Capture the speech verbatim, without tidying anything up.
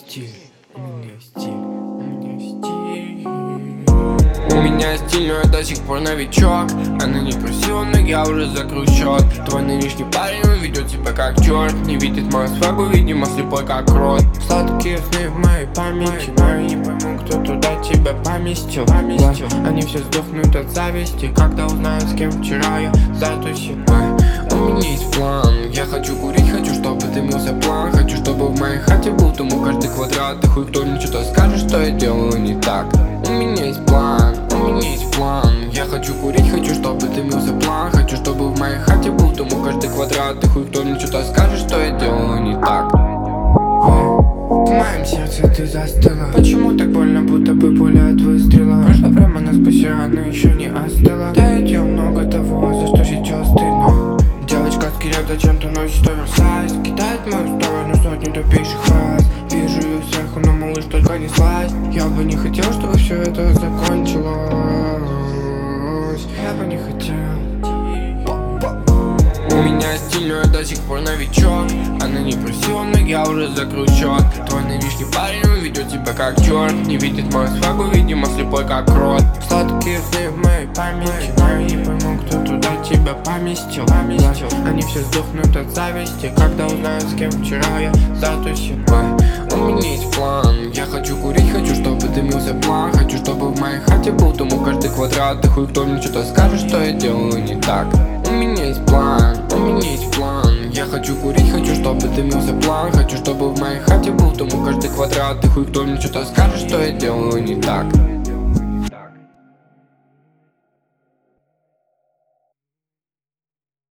стиль, у меня стиль, у меня стиль. У меня стиль, но я до сих пор новичок. Она не просила, но я уже закрыл счет. Твой нынешний парень, он ведет себя как черт. Не видит мою свагу, видимо слепой как крот. Сладкие сны в моей памяти, но я не пойму, кто туда тебя поместил, поместил. Они все сдохнут от зависти, когда узнают, с кем вчера я затусил. У меня есть план, я хочу курить, хочу, чтобы дымился план. Хочу, чтобы в моей хате был тому каждый квадрат. И хуй кто мне что-то скажет, что я делаю не так. У меня есть план, у меня есть план. Я хочу курить, хочу, чтобы дымился план. Хочу, чтобы в моей хате был тому каждый квадрат. И хуй кто мне что-то скажет, что я делаю не так. В моем сердце ты застыла. Почему так больно, будто бы пуля от выстрела? Прошла прямо насквозь, она еще не остыла. Да я делал много того, за что сейчас стыдно. Девочка с кирек зачем-то носит оверсайз. Кидает в мою сторону сотни тупейших фраз. Вижу ее сверху, но малыш только не слазь. Я бы не хотел, чтобы все это закончилось. Я бы не хотел. У меня стиль, но я до сих пор новичок. Она не просила, но я уже закрыл счет. Твой нынешний парень, он ведет себя как черт. Не видит мою свагу, видимо слепой как крот. Сладкие сны в моей памяти, но я не пойму, кто туда тебя поместил, поместил. Они все сдохнут от зависти, когда узнают, с кем вчера я затусил. У меня есть план, я хочу курить, хочу, чтобы дымился план. Хочу, чтобы в моей хате был тому каждый квадрат. И хуй кто мне что-то скажет, что я делаю не так. У меня есть план, у меня есть план. Я хочу курить, хочу, чтобы дымился план. Хочу, чтобы в моей хате был тому каждый квадрат. И хуй кто мне что-то скажет, что я делаю не так.